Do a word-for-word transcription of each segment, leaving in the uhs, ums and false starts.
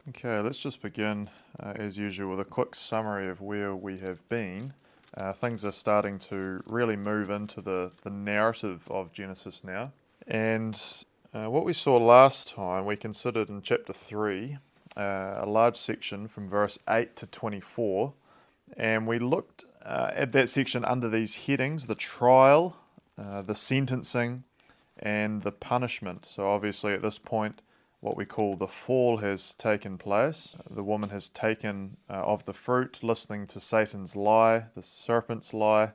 Okay, let's just begin, uh, as usual, with a quick summary of where we have been. Uh, things are starting to really move into the, the narrative of Genesis now. And uh, what we saw last time, we considered in chapter three, uh, a large section from verse eight to twenty-four. And we looked uh, at that section under these headings: the trial, uh, the sentencing, and the punishment. So obviously at this point, what we call the fall has taken place. The woman has taken uh, of the fruit, listening to Satan's lie, the serpent's lie,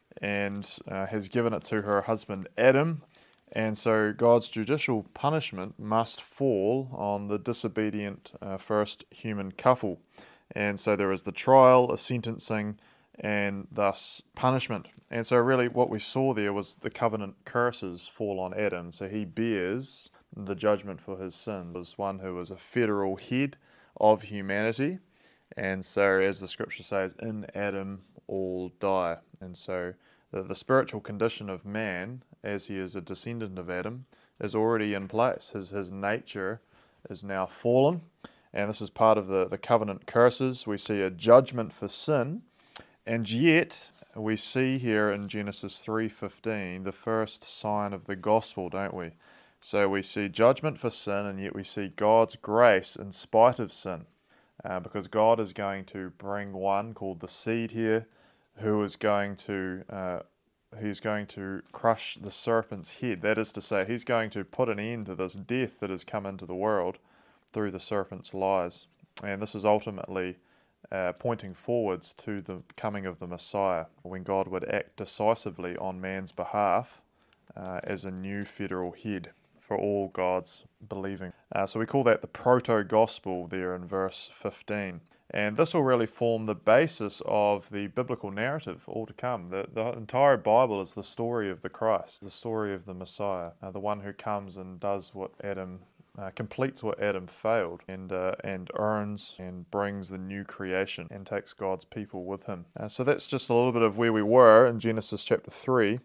and uh, has given it to her husband Adam. And so God's judicial punishment must fall on the disobedient uh, first human couple. And so there is the trial, a sentencing, and thus punishment. And so really what we saw there was the covenant curses fall on Adam. So he bears the judgment for his sins as one who is a federal head of humanity. And so as the scripture says, in Adam all die. And so the, the spiritual condition of man, as he is a descendant of Adam, is already in place. His, his nature is now fallen. And this is part of the, the covenant curses. We see a judgment for sin. And yet, we see here in Genesis three fifteen the first sign of the gospel, don't we? So we see judgment for sin, and yet we see God's grace in spite of sin. Uh, because God is going to bring one called the seed here, who is going to uh, he's going to crush the serpent's head. That is to say, he's going to put an end to this death that has come into the world through the serpent's lies. And this is ultimately uh, pointing forwards to the coming of the Messiah, when God would act decisively on man's behalf uh, as a new federal head for all God's believing. Uh, so we call that the proto-gospel there in verse fifteen. And this will really form the basis of the biblical narrative all to come. The, the entire Bible is the story of the Christ, the story of the Messiah, uh, the one who comes and does what Adam Uh, completes what Adam failed, and uh, and earns and brings the new creation and takes God's people with him. Uh, so that's just a little bit of where we were in Genesis chapter three.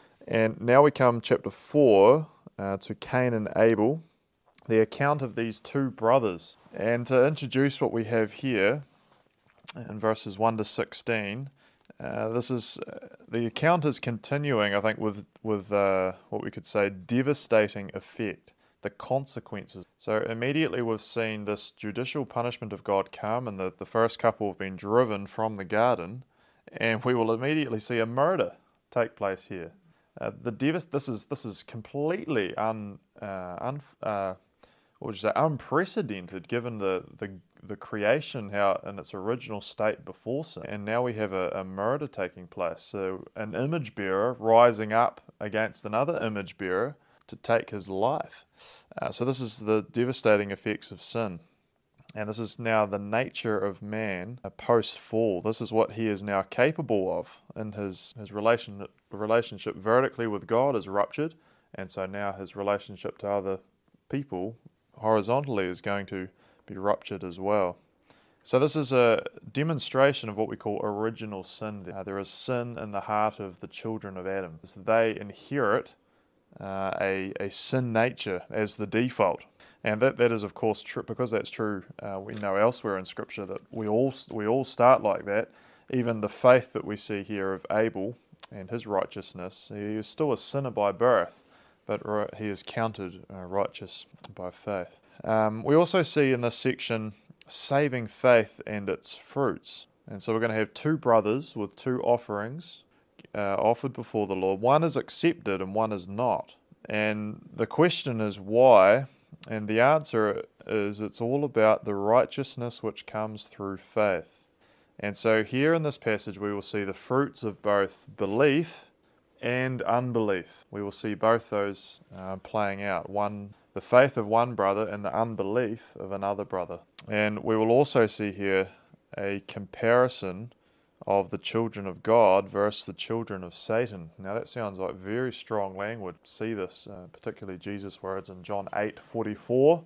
And now we come chapter four uh, to Cain and Abel, the account of these two brothers. And to introduce what we have here in verses one to sixteen, uh, this is uh, the account is continuing, I think, with, with uh, what we could say devastating effect. The consequences. So immediately we've seen this judicial punishment of God come, and the, the first couple have been driven from the garden, and we will immediately see a murder take place here. Uh, the devast- this is this is completely un, uh, un uh, what would you say, unprecedented, given the, the the creation, how in its original state before sin, and now we have a, a murder taking place. So an image bearer rising up against another image bearer to take his life. Uh, so this is the devastating effects of sin. And this is now the nature of man post-fall. This is what he is now capable of. In his, his relation, relationship vertically with God is ruptured, and so now his relationship to other people horizontally is going to be ruptured as well. So this is a demonstration of what we call original sin. Uh, there is sin in the heart of the children of Adam. So they inherit Uh, a, a sin nature as the default. And that, that is of course true, because that's true. Uh, we know elsewhere in Scripture that we all we all start like that. Even the faith that we see here of Abel and his righteousness, he is still a sinner by birth, but he is counted uh, righteous by faith. Um, we also see in this section saving faith and its fruits. And so we're going to have two brothers with two offerings Uh, offered before the Lord. One is accepted and one is not. And the question is why? And the answer is it's all about the righteousness which comes through faith. And so here in this passage we will see the fruits of both belief and unbelief. We will see both those uh, playing out. One, the faith of one brother and the unbelief of another brother. And we will also see here a comparison of the children of God versus the children of Satan. Now that sounds like very strong language. See this, uh, particularly Jesus' words in John eight forty-four,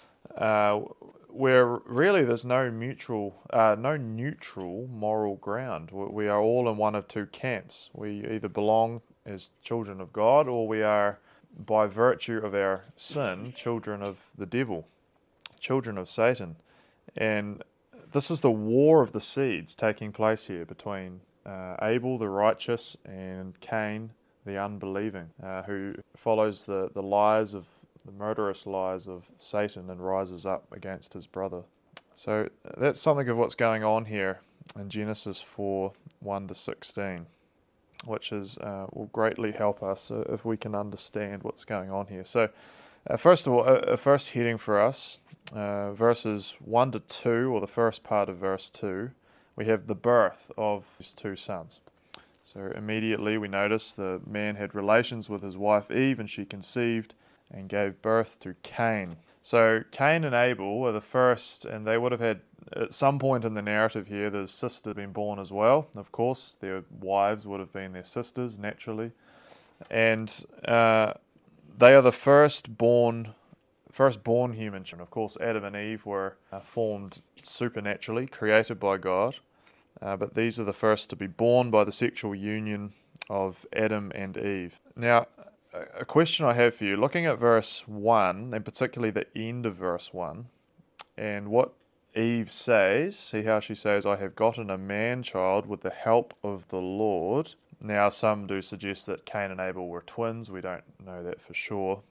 uh, where really there's no mutual, uh, no neutral moral ground. We are all in one of two camps. We either belong as children of God, or we are, by virtue of our sin, children of the devil, children of Satan. And this is the war of the seeds taking place here between uh, Abel the righteous and Cain the unbelieving, uh, who follows the, the lies of the murderous lies of Satan and rises up against his brother. So that's something of what's going on here in Genesis four, one to sixteen, which is uh, will greatly help us uh, if we can understand what's going on here. So uh, first of all, a, a first heading for us, uh, verses one to two, or the first part of verse two, we have the birth of his two sons. So immediately we notice the man had relations with his wife Eve, and she conceived and gave birth to Cain. So Cain and Abel were the first, and they would have had, at some point in the narrative here, their sister been born as well. Of course, their wives would have been their sisters, naturally. And uh, they are the first born, first born human children. Of course, Adam and Eve were uh, formed supernaturally, created by God. Uh, but these are the first to be born by the sexual union of Adam and Eve. Now, a question I have for you, looking at verse one, and particularly the end of verse one, and what Eve says, see how she says, I have gotten a man-child with the help of the Lord. Now, some do suggest that Cain and Abel were twins. We don't know that for sure.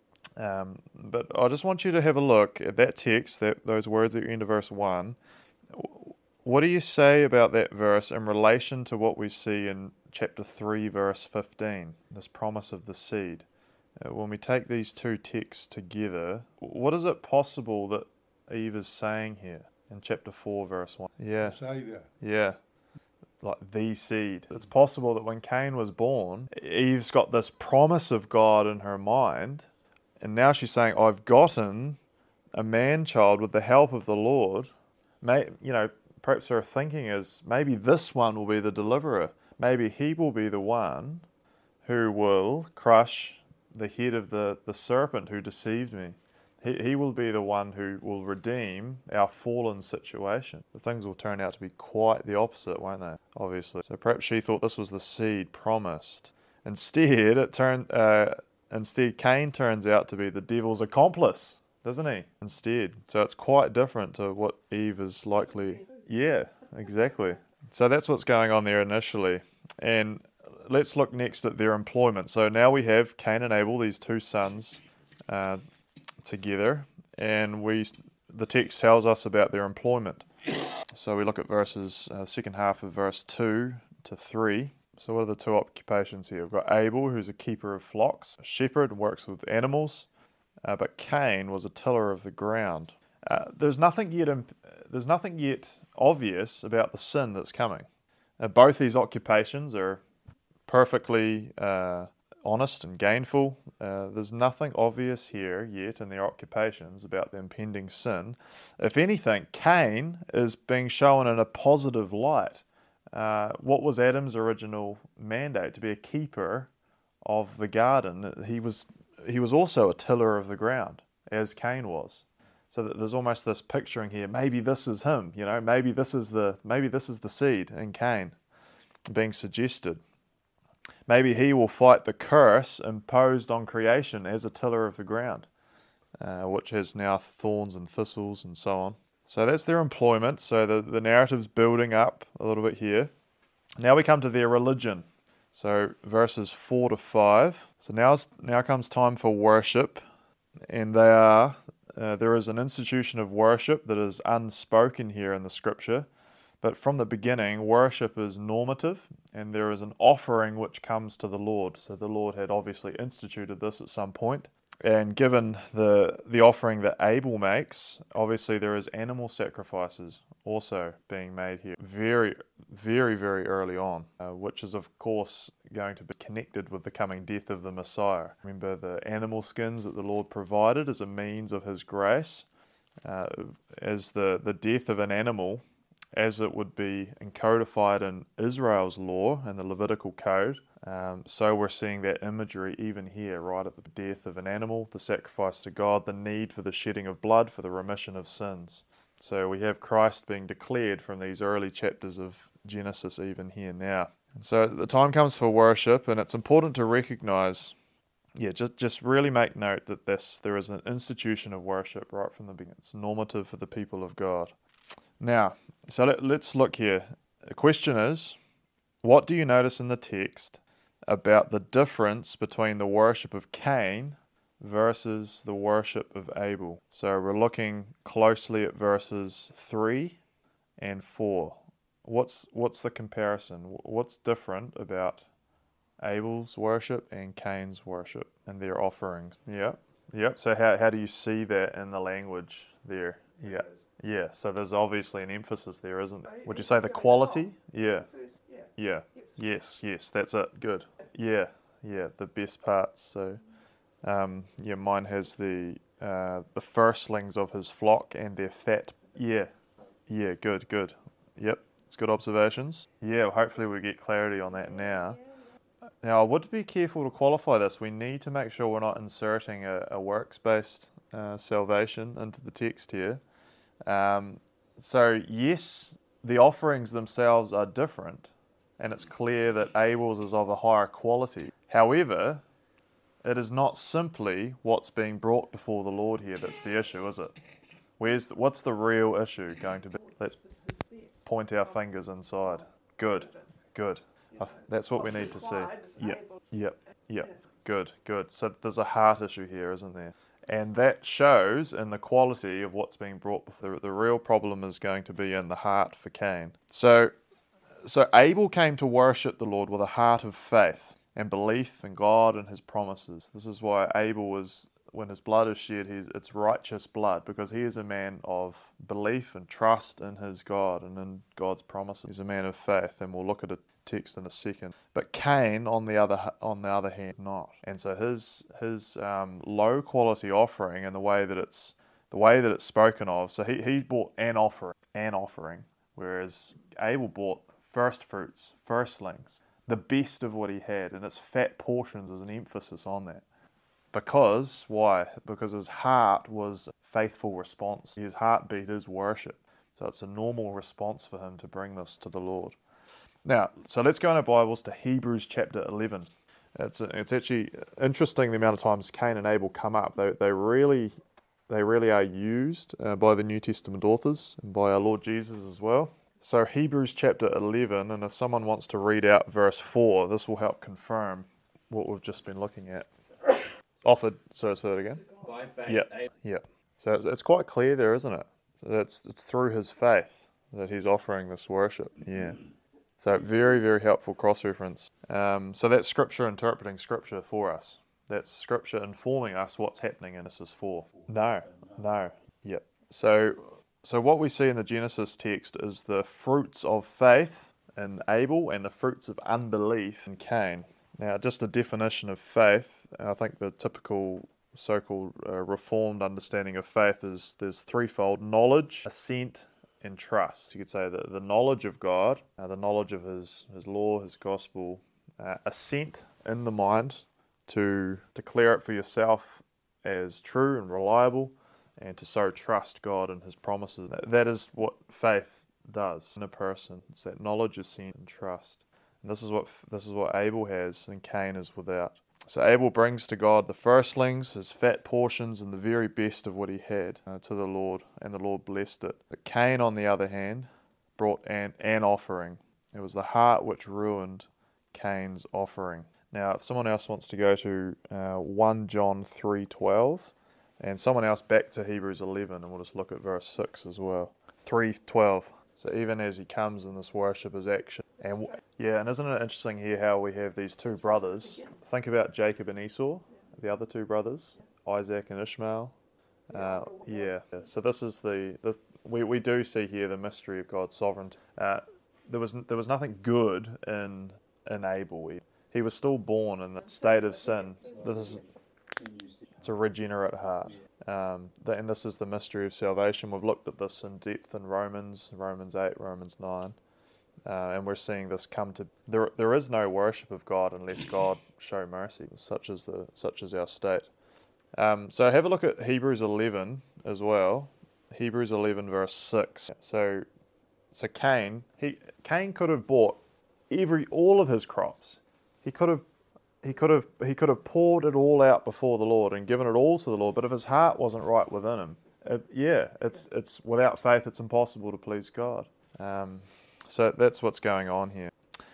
Um, but I just want you to have a look at that text, that those words at the end of verse one. What do you say about that verse in relation to what we see in chapter three, verse fifteen, this promise of the seed? Uh, when we take these two texts together, what is it possible that Eve is saying here in chapter four, verse one? Yeah. The Saviour. Yeah. Like the seed. It's possible that when Cain was born, Eve's got this promise of God in her mind, and now she's saying, I've gotten a man-child with the help of the Lord. May, you know, perhaps her thinking is, maybe this one will be the deliverer. Maybe he will be the one who will crush the head of the, the serpent who deceived me. He, he will be the one who will redeem our fallen situation. The things will turn out to be quite the opposite, won't they? Obviously. So perhaps she thought this was the seed promised. Instead, it turned. Uh, instead, Cain turns out to be the devil's accomplice, doesn't he? Instead. So it's quite different to what Eve is likely. Yeah, exactly. So that's what's going on there initially. And let's look next at their employment. So now we have Cain and Abel, these two sons, uh, together, and we the text tells us about their employment. So we look at verses, uh, second half of verse two to three. So what are the two occupations here? We've got Abel, who's a keeper of flocks, a shepherd, works with animals, uh, but Cain was a tiller of the ground. Uh, there's nothing yet. Imp- there's nothing yet obvious about the sin that's coming. Uh, both these occupations are perfectly uh, honest and gainful. Uh, there's nothing obvious here yet in their occupations about the impending sin. If anything, Cain is being shown in a positive light. Uh, what was Adam's original mandate? To be a keeper of the garden. He was he was also a tiller of the ground, as Cain was. So that there's almost this picturing here. Maybe this is him. You know, maybe this is the maybe this is the seed in Cain being suggested. Maybe he will fight the curse imposed on creation as a tiller of the ground, uh, which has now thorns and thistles and so on. So that's their employment. So the, the narrative's building up a little bit here. Now we come to their religion. So verses four to five. So now, now comes time for worship. And they are, uh, there is an institution of worship that is unspoken here in the scripture. But from the beginning, worship is normative, and there is an offering which comes to the Lord. So the Lord had obviously instituted this at some point. And given the the offering that Abel makes, obviously there is animal sacrifices also being made here very, very, very early on, uh, which is of course going to be connected with the coming death of the Messiah. Remember, the animal skins that the Lord provided as a means of his grace, uh, as the, the death of an animal, as it would be encodified in Israel's law and the Levitical code. Um, so we're seeing that imagery even here, right at the death of an animal, the sacrifice to God, the need for the shedding of blood for the remission of sins. So we have Christ being declared from these early chapters of Genesis even here now. And so the time comes for worship, and it's important to recognize yeah, just just really make note that this there is an institution of worship right from the beginning. It's normative for the people of God. Now, so let, let's look here. The question is, what do you notice in the text about the difference between the worship of Cain versus the worship of Abel? So we're looking closely at verses three and four. What's what's the comparison? What's different about Abel's worship and Cain's worship and their offerings? Yeah, yep. So how how do you see that in the language there? Yeah, yeah. So there's obviously an emphasis there, isn't there? Would you say the quality? Yeah, yeah. Yes, yes. That's it. Good. Yeah, yeah. The best parts. So, um, yeah. Mine has the uh, the firstlings of his flock and their fat. Yeah, yeah. Good, good. Yep. It's good observations. Yeah. Well, hopefully we get clarity on that now. Now, I would be careful to qualify this. We need to make sure we're not inserting a, a works-based uh, salvation into the text here. Um, so, yes, the offerings themselves are different, and it's clear that Abel's is of a higher quality. However, it is not simply what's being brought before the Lord here that's the issue, is it? Where's what's the real issue going to be? Let's point our fingers inside. Good, good. Uh, That's what we need to see. Yep, yep, yep. Good, good. So there's a heart issue here, isn't there? And that shows in the quality of what's being brought before. The, the real problem is going to be in the heart for Cain. So, so Abel came to worship the Lord with a heart of faith and belief in God and his promises. This is why Abel was, when his blood is shed, he's, it's righteous blood, because he is a man of belief and trust in his God and in God's promises. He's a man of faith, and we'll look at a text in a second. But Cain, on the other on the other hand, not. And so his his um, low quality offering, and the way that it's the way that it's spoken of. So he he bought an offering, an offering, whereas Abel bought first fruits, firstlings, the best of what he had, and its fat portions is an emphasis on that. Because why? Because his heart was a faithful response. His heartbeat is worship. So it's a normal response for him to bring this to the Lord. Now, so let's go in our Bibles to Hebrews chapter eleven. It's it's actually interesting the amount of times Cain and Abel come up. They they really they really are used uh, by the New Testament authors and by our Lord Jesus as well. So Hebrews chapter eleven, and if someone wants to read out verse four, this will help confirm what we've just been looking at. Offered. So say that again. By faith, Yeah, Abel. yeah. So it's, it's quite clear there, isn't it? So it's it's through his faith that he's offering this worship. Yeah. So very, very helpful cross-reference. Um, so that's Scripture interpreting Scripture for us. That's Scripture informing us what's happening in Genesis four. No, no, yep. So, so what we see in the Genesis text is the fruits of faith in Abel and the fruits of unbelief in Cain. Now, just a definition of faith, I think the typical so-called uh, reformed understanding of faith is there's threefold: knowledge, assent, and trust. You could say that the knowledge of God, uh, the knowledge of His His law, His gospel, uh, assent in the mind to declare it for yourself as true and reliable, and to so trust God and His promises. That is what faith does in a person. It's that knowledge, assent, and trust. And this is what this is what Abel has, and Cain is without. So Abel brings to God the firstlings, his fat portions, and the very best of what he had uh, to the Lord, and the Lord blessed it. But Cain, on the other hand, brought an, an offering. It was the heart which ruined Cain's offering. Now, if someone else wants to go to uh, First John three twelve, and someone else back to Hebrews eleven, and we'll just look at verse six as well. three twelve. So even as he comes in this worship is action. And yeah, and isn't it interesting here how we have these two brothers? Think about Jacob and Esau, the other two brothers, Isaac and Ishmael. Uh, yeah, so this is the, the we, we do see here the mystery of God's sovereignty. Uh, there was there was nothing good in in Abel. He, he was still born in the state of sin. This is it's a regenerate heart. Um, and this is the mystery of salvation. We've looked at this in depth in Romans, Romans eight, Romans nine, uh, and we're seeing this come to. There, there is no worship of God unless God show mercy. Such as the, such as our state. Um, so have a look at Hebrews eleven as well. Hebrews eleven verse six. So, so Cain, he Cain could have bought every all of his crops. He could have he could have he could have poured it all out before the Lord and given it all to the Lord, but if his heart wasn't right within him, it, yeah, it's it's without faith it's impossible to please God. Um, so that's what's going on here.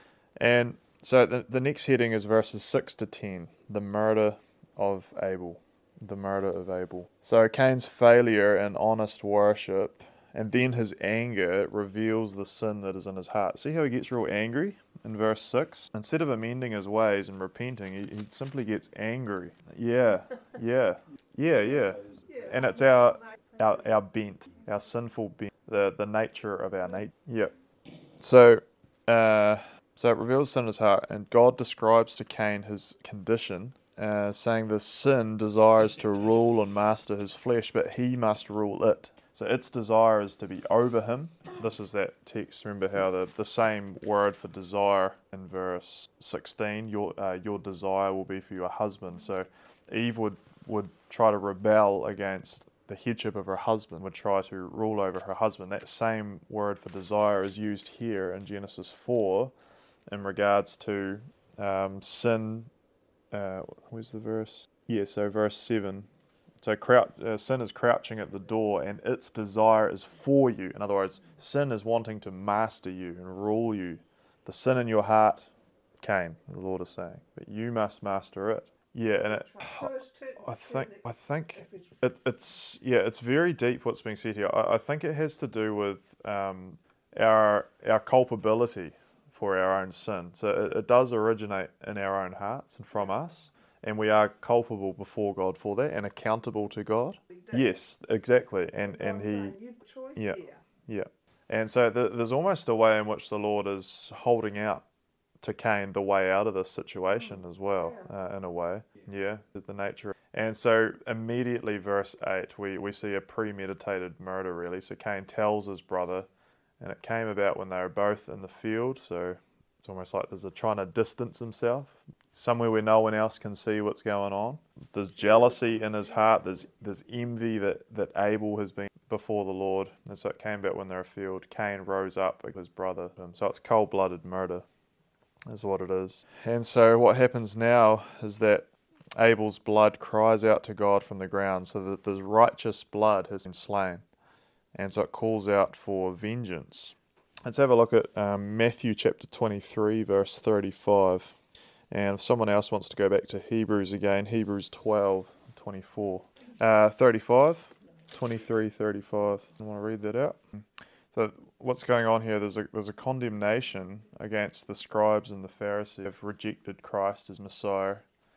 And so the, the next heading is verses six to ten, the murder of Abel. The murder of Abel. So Cain's failure in honest worship and then his anger reveals the sin that is in his heart. See how he gets real angry in verse six? Instead of amending his ways and repenting, he, he simply gets angry. Yeah, yeah, yeah, yeah. And it's our, our, our bent, our sinful bent, the, the nature of our nature. Yeah. So, uh, so it reveals sin in his heart, and God describes to Cain his condition, uh, saying the sin desires to rule and master his flesh, but he must rule it. So its desire is to be over him. This is that text. Remember how the, the same word for desire in verse sixteen, your uh, your desire will be for your husband. So Eve would, would try to rebel against the headship of her husband, would try to rule over her husband. That same word for desire is used here in Genesis four in regards to um, sin. Uh, where's the verse? Yeah, so verse seven. So crouch, uh, sin is crouching at the door and its desire is for you. In other words, sin is wanting to master you and rule you. The sin in your heart, Cain, the Lord is saying, but you must master it. Yeah, and it, I think I think it, it's yeah, it's very deep what's being said here. I, I think it has to do with um, our our culpability for our own sin. So it, it does originate in our own hearts and from us, and we are culpable before God for that and accountable to God. Yes, exactly, and and He, yeah, yeah, and so the, there's almost a way in which the Lord is holding out to Cain the way out of this situation as well, uh, in a way. Yeah, the nature. And so immediately, verse eight, we, we see a premeditated murder, really. So Cain tells his brother, and it came about when they were both in the field. So it's almost like there's a trying to distance himself, somewhere where no one else can see what's going on. There's jealousy in his heart. There's there's envy that, that Abel has been before the Lord. And so it came about when they were afield. Cain rose up with his brother. So it's cold-blooded murder is what it is. And so what happens now is that Abel's blood cries out to God from the ground, so that the righteous blood has been slain. And so it calls out for vengeance. Let's have a look at um, Matthew chapter twenty-three, verse thirty-five. And if someone else wants to go back to Hebrews again, Hebrews twelve, twenty-four. Uh, thirty-five, twenty-three, thirty-five. I want to read that out. So what's going on here, there's a, there's a condemnation against the scribes and the Pharisees who have rejected Christ as Messiah,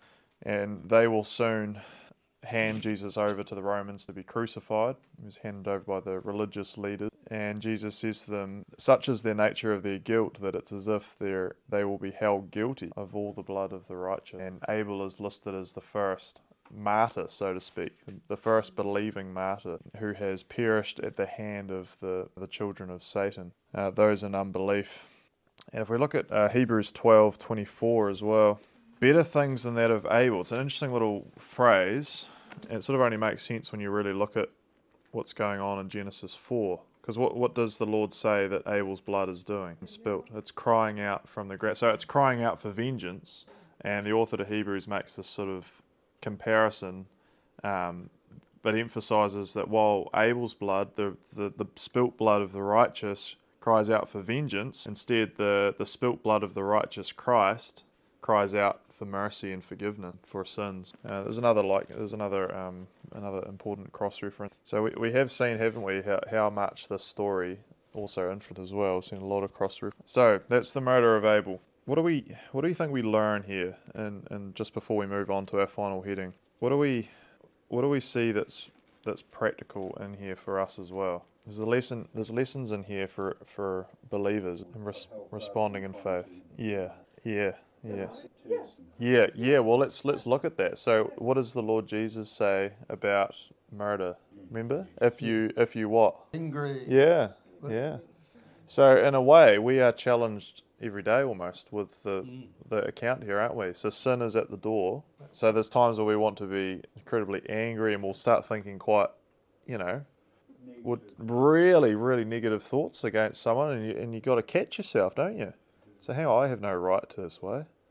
and they will soon hand Jesus over to the Romans to be crucified. He was handed over by the religious leaders, and Jesus says to them, such is their nature of their guilt that it's as if they're, they will be held guilty of all the blood of the righteous. And Abel is listed as the first martyr, so to speak, the first believing martyr who has perished at the hand of the, the children of Satan, uh, those in unbelief. And if we look at uh, Hebrews twelve twenty-four as well, better things than that of Abel. It's an interesting little phrase, and it sort of only makes sense when you really look at what's going on in Genesis four. Because what, what does the Lord say that Abel's blood is doing? It's spilt. It's crying out from the ground. So it's crying out for vengeance, and the author to Hebrews makes this sort of comparison, um, but emphasizes that while Abel's blood, the, the, the spilt blood of the righteous, cries out for vengeance, instead the, the spilt blood of the righteous Christ cries out for mercy and forgiveness for sins. Uh, there's another like there's another um, another important cross reference. So we, we have seen, haven't we, how, how much this story also influenced as well. We've seen a lot of cross reference. So that's the murder of Abel. What do we what do you think we learn here? And and just before we move on to our final heading, what do we what do we see that's that's practical in here for us as well? There's a lesson. There's lessons in here for for believers in res, responding in faith. Yeah, yeah, yeah, yeah, yeah. Well, let's let's look at that. So, what does the Lord Jesus say about murder? Remember, if you if you what? Angry. Yeah, yeah. So in a way, we are challenged every day almost with the Mm. the account here, aren't we? So sin is at the door. So there's times where we want to be incredibly angry, and we'll start thinking quite, you know, with really, really negative thoughts against someone, and you and you got to catch yourself, don't you? So hang on, I have no right to this way.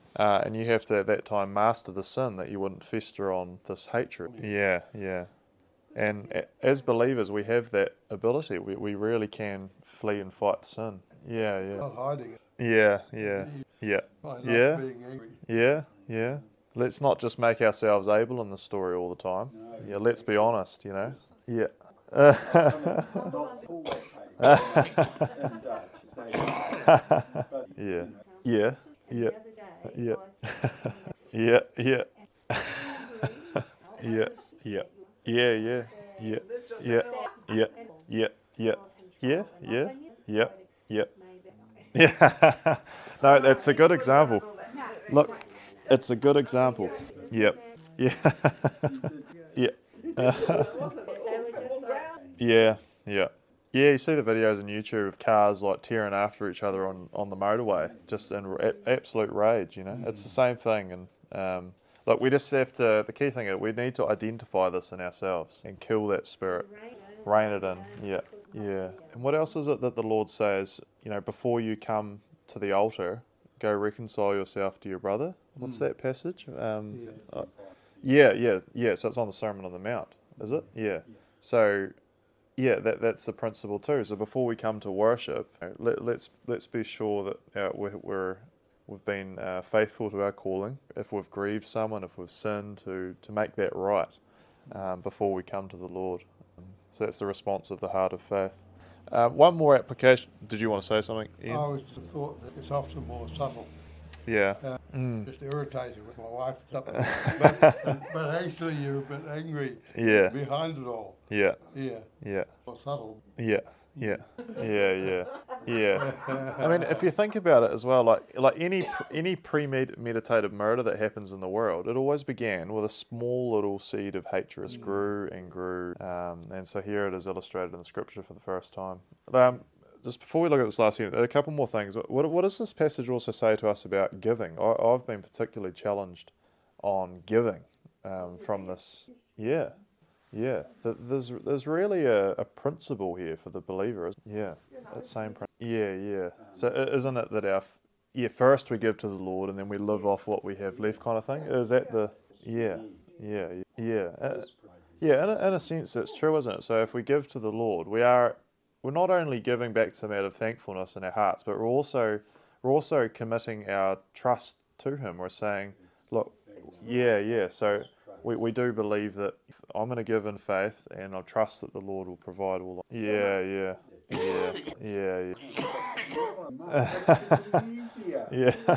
Uh, and you have to, at that time, master the sin that you wouldn't fester on this hatred. Yeah, yeah. And a- as believers, we have that ability. We, we really can flee and fight sin. Yeah, yeah. Not hiding it. Yeah, yeah, yeah. By not Yeah, being angry. yeah, yeah. Let's not just make ourselves able in the story all the time. Yeah, let's be honest, you know. Yeah. Yeah, yeah, yeah, yeah, yeah, yeah, yeah, yeah, yeah, yeah, yeah, yeah, yeah, yeah, yeah, yeah, yeah, yeah, yeah. Yeah. No, that's a good example. Look, it's a good example. Yep. Yeah. Yeah. Yeah. Yeah. Yeah, you see the videos on YouTube of cars like tearing after each other on, on the motorway, just in a- absolute rage, you know. It's the same thing. And um, look, we just have to, the key thing is we need to identify this in ourselves and kill that spirit, rein it in. Yeah. Yeah. And what else is it that the Lord says, you know, before you come to the altar, go reconcile yourself to your brother? What's Mm. that passage? Um, Yeah. uh, yeah, yeah, yeah. So it's on the Sermon on the Mount, is it? Yeah. So, yeah, that that's the principle too. So before we come to worship, uh, let, let's let's be sure that uh, we're, we're we've been uh, faithful to our calling. If we've grieved someone, if we've sinned, to to make that right um, before we come to the Lord. So that's the response of the heart of faith. Uh, one more application. Did you want to say something, Ian? I was just thought that it's often more subtle. Yeah. Uh, Mm. Just irritated with my wife. But, but, but actually you're a bit angry Yeah. behind it all. Yeah. Yeah. Yeah. More subtle. Yeah. Yeah. Yeah. Yeah. Yeah. I mean, if you think about it as well, like like any any premeditated murder that happens in the world, it always began with a small little seed of hatred. It grew and grew, um, and so here it is illustrated in the scripture for the first time. Um, just before we look at this last unit, a couple more things. What what does this passage also say to us about giving? I, I've been particularly challenged on giving um, from this. Yeah. Yeah, th- there's there's really a, a principle here for the believer. Isn't Yeah, that same principle. Yeah, yeah. So i- isn't it that our f- yeah first we give to the Lord and then we live off what we have left, kind of thing? Is that the yeah, yeah, yeah, uh, yeah? In a, in a sense, it's true, isn't it? So if we give to the Lord, we are we're not only giving back to Him out of thankfulness in our hearts, but we're also we're also committing our trust to Him. We're saying, look, yeah, yeah. So we, we do believe that I'm going to give in faith, and I trust that the Lord will provide all. Yeah, yeah, yeah, yeah, yeah. Yeah.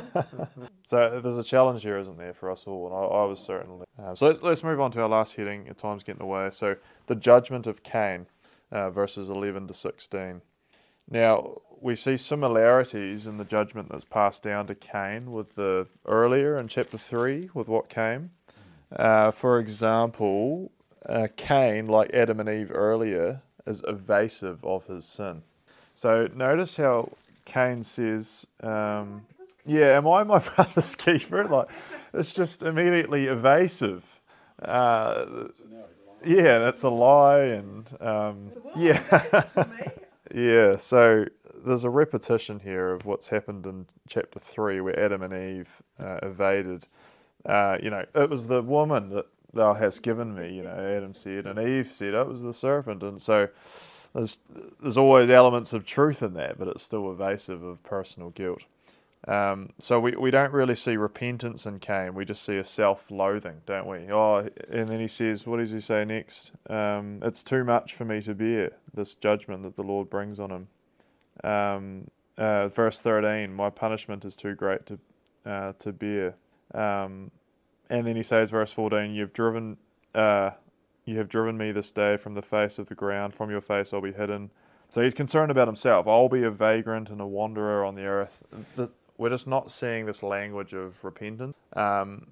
So there's a challenge here, isn't there, for us all? And I, I was certainly. Uh, so let's, let's move on to our last heading. Your time's getting away. So the judgment of Cain, uh, verses eleven to sixteen. Now, we see similarities in the judgment that's passed down to Cain with the earlier in chapter three with what came. Uh, for example, uh, Cain, like Adam and Eve earlier, is evasive of his sin. So notice how Cain says, um, yeah, am I my brother's keeper? Like, it's just immediately evasive. Uh, yeah, that's a lie, and um, yeah. Yeah, so there's a repetition here of what's happened in chapter three where Adam and Eve uh, evaded. Uh, you know, it was the woman that thou hast given me, you know, Adam said, and Eve said it was the serpent. And so there's, there's always elements of truth in that, but it's still evasive of personal guilt. Um, so we, we don't really see repentance in Cain, we just see a self-loathing, don't we? Oh, and then he says, what does he say next? Um, it's too much for me to bear, this judgment that the Lord brings on him. Um, uh, verse thirteen, my punishment is too great to uh, to bear. Um, and then he says, verse fourteen, you've driven, uh, you have driven me this day from the face of the ground, from your face I'll be hidden. So he's concerned about himself. I'll be a vagrant and a wanderer on the earth. The, We're just not seeing this language of repentance. Um,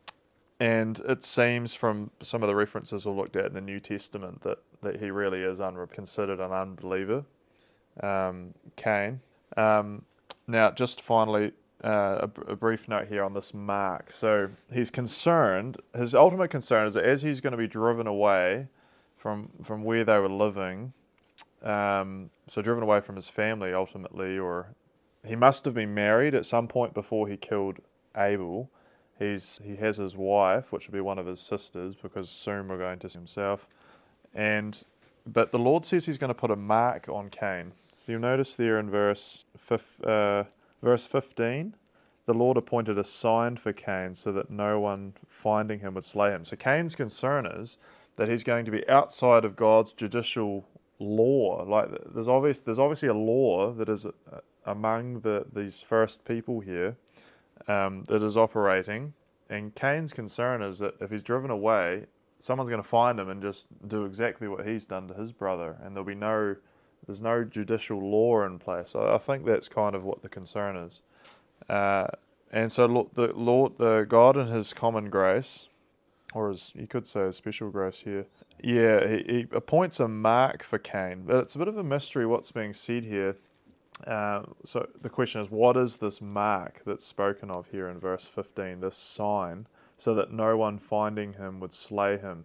and it seems from some of the references we looked at in the New Testament that, that he really is unre- considered an unbeliever, um, Cain. Um, now, just finally, uh, a, a brief note here on this Mark. So he's concerned, his ultimate concern is that as he's going to be driven away from, from where they were living, um, so driven away from his family ultimately, or he must have been married at some point before he killed Abel, he's he has his wife, which will be one of his sisters, because soon we're going to see himself. And but the Lord says he's going to put a mark on Cain. So you'll notice there in verse uh, verse fifteen, the Lord appointed a sign for Cain so that no one finding him would slay him. So Cain's concern is that he's going to be outside of God's judicial law. Like there's obvious, there's obviously a law that is among the these first people here um, that is operating, and Cain's concern is that if he's driven away, someone's going to find him and just do exactly what he's done to his brother, and there'll be no, there's no judicial law in place. I, I think that's kind of what the concern is. Uh, and so the Lord, the God in His common grace, or as you could say, His special grace here, yeah, he, he appoints a mark for Cain. But it's a bit of a mystery what's being said here. Uh, so the question is, what is this mark that's spoken of here in verse fifteen? This sign, so that no one finding him would slay him.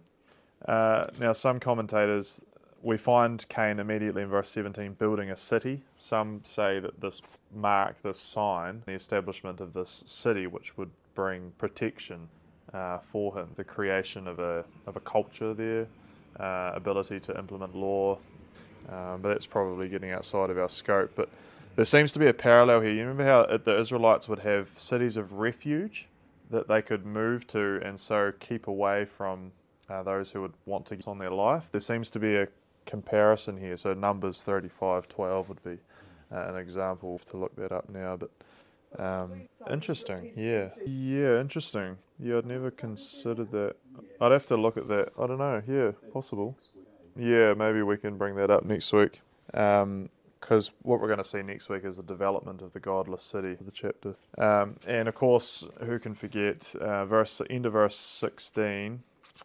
Uh, now, some commentators, we find Cain immediately in verse seventeen building a city. Some say that this mark, this sign, the establishment of this city, which would bring protection uh, for him, the creation of a of a culture there, uh, ability to implement law. Um, but that's probably getting outside of our scope. But there seems to be a parallel here. You remember how the Israelites would have cities of refuge that they could move to and so keep away from uh, those who would want to get on their life? There seems to be a comparison here. So Numbers thirty-five twelve would be uh, an example. To look that up now, but um, interesting. Yeah, yeah, interesting. Yeah, I'd never considered that. I'd have to look at that. I don't know. Yeah, possible. Yeah, maybe we can bring that up next week. Um, because what we're going to see next week is the development of the godless city, the chapter. Um, and of course, who can forget, uh, verse end of verse sixteen,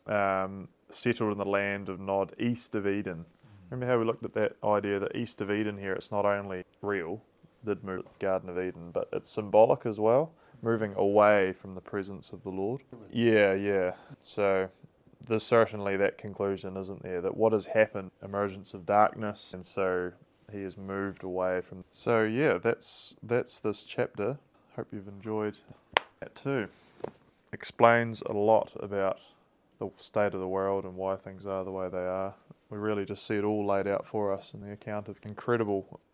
um, settled in the land of Nod, east of Eden. Remember how we looked at that idea that east of Eden here, it's not only real, did move the Garden of Eden, but it's symbolic as well, moving away from the presence of the Lord. Yeah, yeah. So there's certainly that conclusion, isn't there, that what has happened, emergence of darkness, and so he has moved away from. So yeah, that's that's this chapter. Hope you've enjoyed that too. Explains a lot about the state of the world and why things are the way they are. We really just see it all laid out for us in the account of incredible